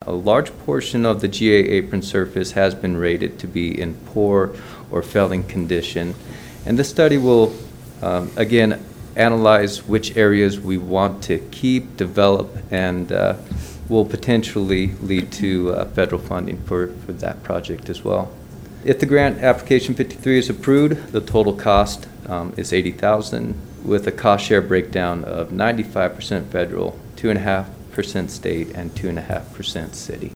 a large portion of the GA apron surface has been rated to be in poor or failing condition. And this study will, again, analyze which areas we want to keep, develop, and will potentially lead to federal funding for that project as well. If the grant application 53 is approved, the total cost is $80,000 with a cost share breakdown of 95% federal, 2.5% state, and 2.5% city.